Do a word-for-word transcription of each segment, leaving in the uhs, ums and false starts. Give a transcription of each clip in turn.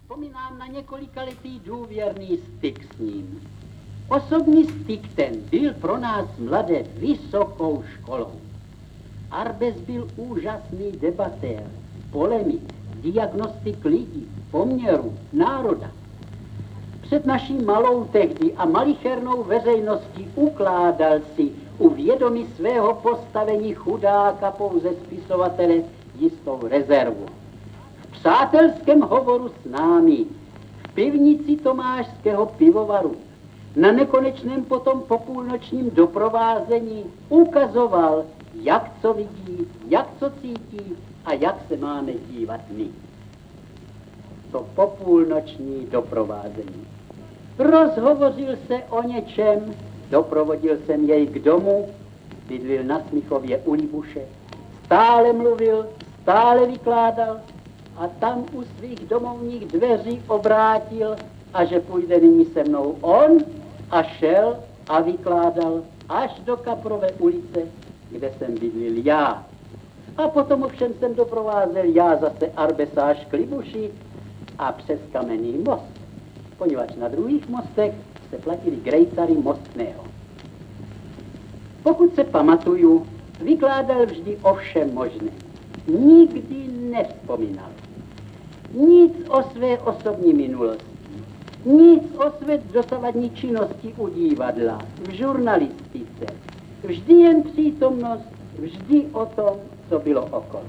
vzpomínám na několikaletý důvěrný styk s ním. Osobní styk ten byl pro nás mladé vysokou školou. Arbes byl úžasný debatér, polemik, diagnostik lidí, poměru, národa. Před naší malou tehdy a malichernou veřejností ukládal si u vědomí svého postavení chudáka pouze spisovatele jistou rezervu. V přátelském hovoru s námi, v pivnici Tomášského pivovaru, na nekonečném potom popůlnočním doprovázení ukazoval, jak co vidí, jak co cítí a jak se máme dívat my. To popůlnoční doprovázení. Rozhovořil se o něčem, doprovodil jsem jej k domu, bydlil na Smichově u Libuše, stále mluvil, stále vykládal a tam u svých domovních dveří obrátil, a že půjde nyní se mnou on, a šel a vykládal až do Kaprové ulice, kde jsem bydlil já. A potom ovšem jsem doprovázel já zase Arbesa až k Libuši a přes Kamenný most, poněvadž na druhých mostech se platili grejcary mostného. Pokud se pamatuju, vykládal vždy o všem možném. Nikdy nevzpomínal. Nic o své osobní minulosti. Nic o své dosavadní činnosti u divadla, v žurnalistice. Vždy jen přítomnost, vždy o tom, co bylo okolo.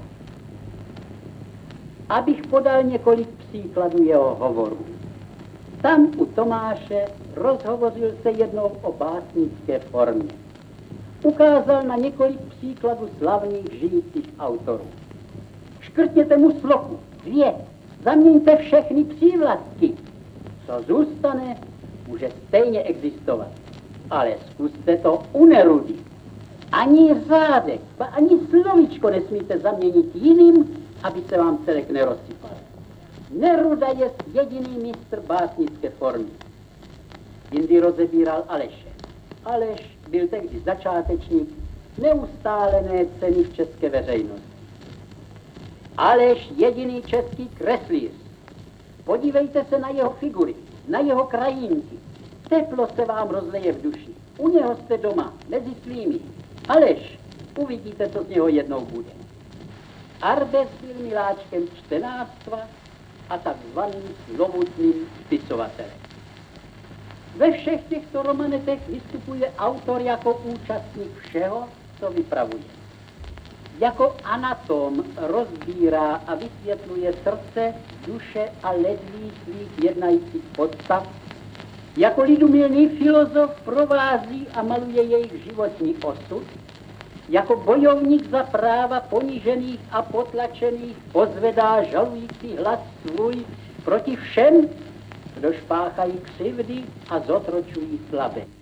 Abych podal několik příkladů jeho hovorů. Tam u Tomáše rozhovořil se jednou o básnické formě. Ukázal na několik příkladů slavných žijících autorů. Škrtněte mu sloku, dvě, zaměňte všechny přívlastky. Co zůstane, může stejně existovat. Ale zkuste to u Nerudy. Ani řádek, ani slovíčko nesmíte zaměnit jiným, aby se vám celek nerozsypal. Neruda je jediný mistr básnické formy. Jindy rozebíral Aleše. Aleš byl tehdy začátečník neustálené ceny v české veřejnosti. Aleš jediný český kreslíř. Podívejte se na jeho figury, na jeho krajinky. Teplo se vám rozleje v duši. U něho jste doma, mezi svými. Aleš, uvidíte, co z něho jednou bude. Arbes byl miláčkem čtenářstva a takzvaným slovutným spisovatelem. Ve všech těchto romanetech vystupuje autor jako účastník všeho, co vypravuje. Jako anatom rozbírá a vysvětluje srdce, duše a ledví svých jednajících podstav. Jako lidumilný filozof provází a maluje jejich životní osud. Jako bojovník za práva ponížených a potlačených pozvedá žalující hlas svůj proti všem, kdo špáchají křivdy a zotročují slabé.